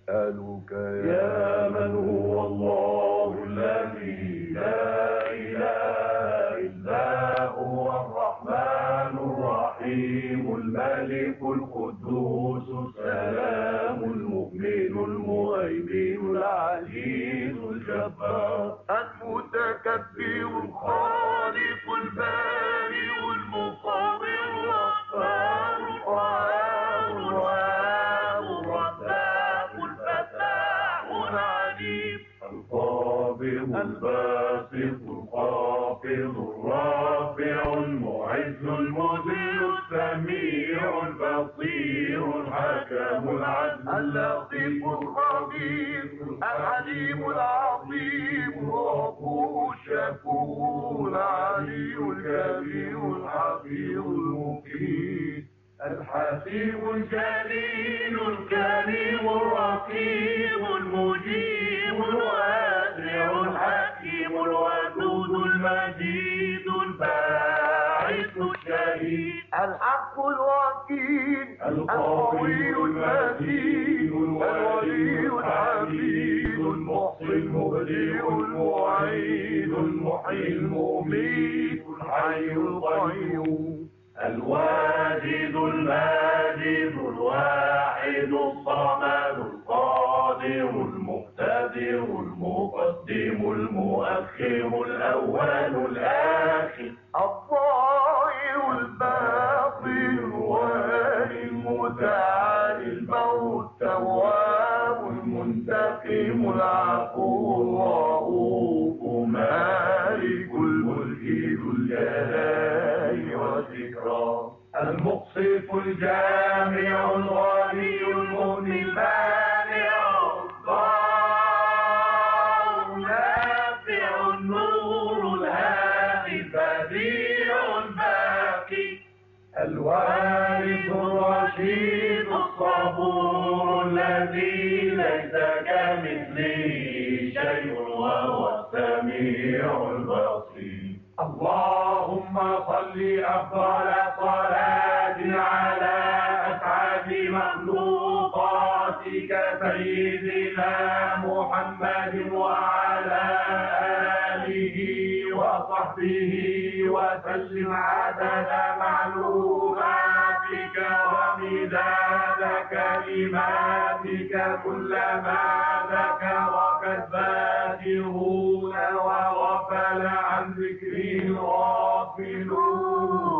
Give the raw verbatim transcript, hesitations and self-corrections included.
نسألك يا من هو الله الذي لا إله إلا هو الرحمن الرحيم الملك القدوس السلام المؤمن المهيمن العزيز الجبار المتكبر الخالق البارئ المصور الغفار القهار الوهاب الرزاق الفتاح العليم القابض الباسط الخافض الرافع المعز المذل السميع البصير الحكم العدل اللطيف الخبير الحليم العظيم الغفور الشكور العلي الكبير الحفيظ المقيم الحكيم الجليل الكريم الرقيب المجيب الواسع الحكيم الودود المجيد الباعث الشهيد الحق الوكيل القوي المتين الولي الحميد المحصي المبدئ المعيد المحيي المميت الحي القيوم الواجد الماجد الواحد الصمد القادر المقتدر المقدم المؤخر الأول الآخر الظاهر الباطن الوالي المتعالي البر التواب المنتقم العفو الرؤوف مالك الملك ذو الجلال والإكرام المقسط الجامع الغني المغني المانع الضار النافع النور الهادي البديع الباقي الوارث الرشيد الصبور الذي ليس كمثله شيء وهو السميع البصير اللهم صل أفضل صلاة على أسعد مخلوقاتك سيدنا محمد وعلى آله وصحبه وسلم عدد معلوماتك ومداد كلماتك كلما ذكرك الذاكرون وغفل عن ذكره الغافلون